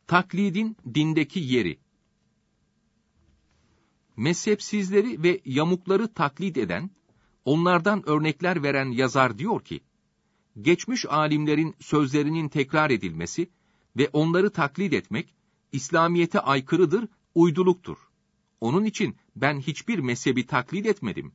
Taklidin dindeki yeri. Mezhepsizleri ve yamukları taklit eden, onlardan örnekler veren yazar diyor ki, geçmiş alimlerin sözlerinin tekrar edilmesi ve onları taklit etmek, İslamiyete aykırıdır, uyduluktur. Onun için ben hiçbir mezhebi taklit etmedim.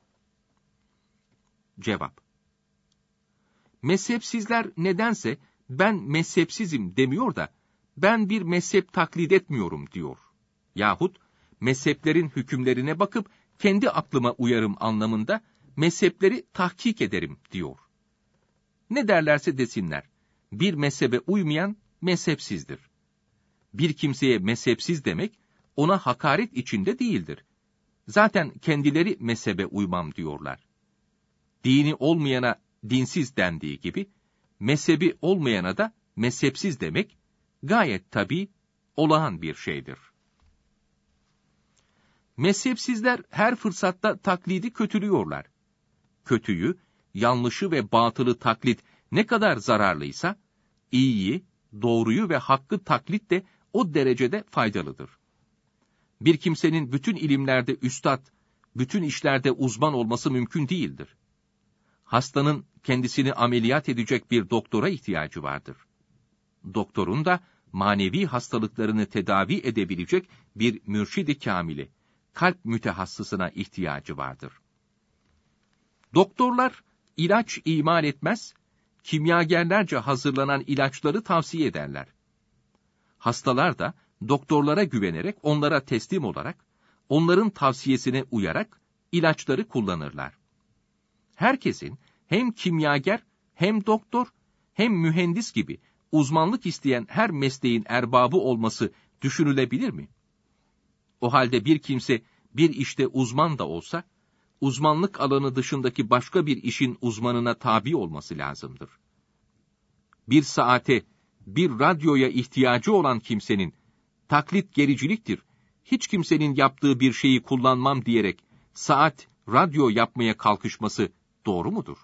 Cevap: Mezhepsizler nedense ben mezhepsizim demiyor da ben bir mezhep taklit etmiyorum diyor. Yahut mezheplerin hükümlerine bakıp kendi aklıma uyarım anlamında mezhepleri tahkik ederim diyor. Ne derlerse desinler, bir mezhebe uymayan mezhepsizdir. Bir kimseye mezhepsiz demek ona hakaret içinde değildir. Zaten kendileri mezhebe uymam diyorlar. Dini olmayana dinsiz dendiği gibi, mezhebi olmayana da mezhepsiz demek gayet tabii, olağan bir şeydir. Mezhepsizler her fırsatta taklidi kötülüyorlar. Kötüyü, yanlışı ve batılı taklit ne kadar zararlıysa, iyiyi, doğruyu ve hakkı taklit de o derecede faydalıdır. Bir kimsenin bütün ilimlerde üstad, bütün işlerde uzman olması mümkün değildir. Hastanın kendisini ameliyat edecek bir doktora ihtiyacı vardır. Doktorun da manevi hastalıklarını tedavi edebilecek bir mürşid-i kamili, kalp mütehassısına ihtiyacı vardır. Doktorlar ilaç imal etmez, kimyagerlerce hazırlanan ilaçları tavsiye ederler. Hastalar da doktorlara güvenerek onlara teslim olarak, onların tavsiyesine uyarak ilaçları kullanırlar. Herkesin hem kimyager, hem doktor, hem mühendis gibi uzmanlık isteyen her mesleğin erbabı olması düşünülebilir mi? O halde bir kimse bir işte uzman da olsa, uzmanlık alanı dışındaki başka bir işin uzmanına tabi olması lazımdır. Bir saate, bir radyoya ihtiyacı olan kimsenin, taklit gericiliktir, hiç kimsenin yaptığı bir şeyi kullanmam diyerek, saat, radyo yapmaya kalkışması doğru mudur?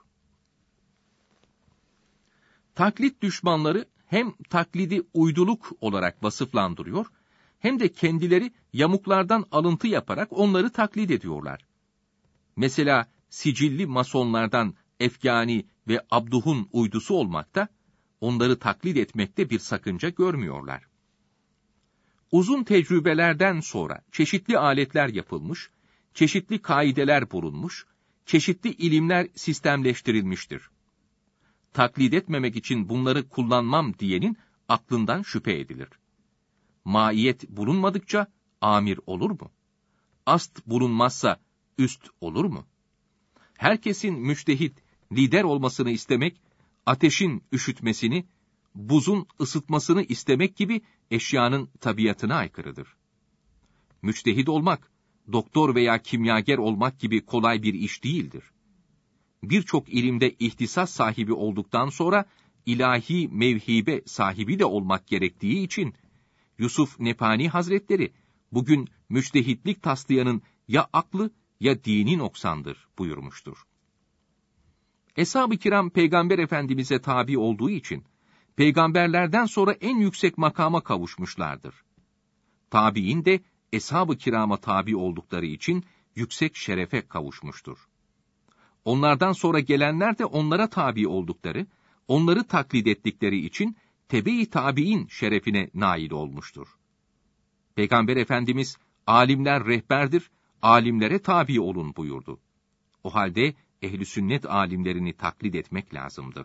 Taklit düşmanları hem taklidi uyduluk olarak vasıflandırıyor, hem de kendileri yamuklardan alıntı yaparak onları taklit ediyorlar. Mesela sicilli masonlardan Efgani ve Abduh'un uydusu olmakta, onları taklit etmekte bir sakınca görmüyorlar. Uzun tecrübelerden sonra çeşitli aletler yapılmış, çeşitli kaideler bulunmuş, çeşitli ilimler sistemleştirilmiştir. Taklit etmemek için bunları kullanmam diyenin aklından şüphe edilir. Maiyet bulunmadıkça amir olur mu? Ast bulunmazsa üst olur mu? Herkesin müçtehit, lider olmasını istemek, ateşin üşütmesini, buzun ısıtmasını istemek gibi eşyanın tabiatına aykırıdır. Müçtehit olmak, doktor veya kimyager olmak gibi kolay bir iş değildir. Birçok ilimde ihtisas sahibi olduktan sonra ilahi mevhibe sahibi de olmak gerektiği için Yusuf Nepani Hazretleri bugün müçtehitlik taslayanın ya aklı ya dini noksandır buyurmuştur. Eshab-ı kiram Peygamber Efendimiz'e tabi olduğu için peygamberlerden sonra en yüksek makama kavuşmuşlardır. Tabiin de Eshab-ı kirama tabi oldukları için yüksek şerefe kavuşmuştur. Onlardan sonra gelenler de onlara tabi oldukları, onları taklit ettikleri için tebe-i tabiin şerefine nail olmuştur. Peygamber Efendimiz, alimler rehberdir, alimlere tabi olun buyurdu. O halde ehl-i sünnet alimlerini taklit etmek lazımdır.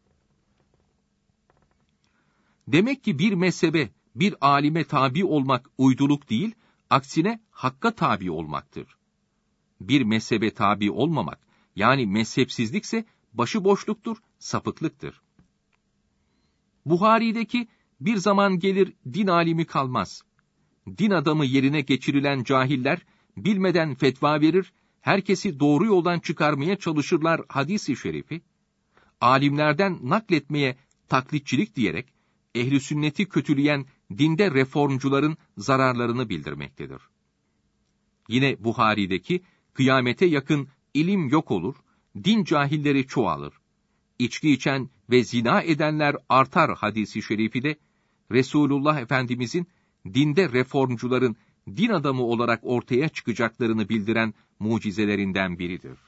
Demek ki bir mezhebe, bir alime tabi olmak uyduluk değil, aksine hakka tabi olmaktır. Bir mezhebe tabi olmamak, yani mezhepsizlikse başıboşluktur, sapıklıktır. Buhari'deki bir zaman gelir din alimi kalmaz. Din adamı yerine geçirilen cahiller bilmeden fetva verir, herkesi doğru yoldan çıkarmaya çalışırlar hadis-i şerifi, alimlerden nakletmeye taklitçilik diyerek ehl-i sünneti kötüleyen dinde reformcuların zararlarını bildirmektedir. Yine Buhari'deki kıyamete yakın ilim yok olur, din cahilleri çoğalır. İçki içen ve zina edenler artar hadisi şerifi de Resulullah Efendimizin dinde reformcuların din adamı olarak ortaya çıkacaklarını bildiren mucizelerinden biridir.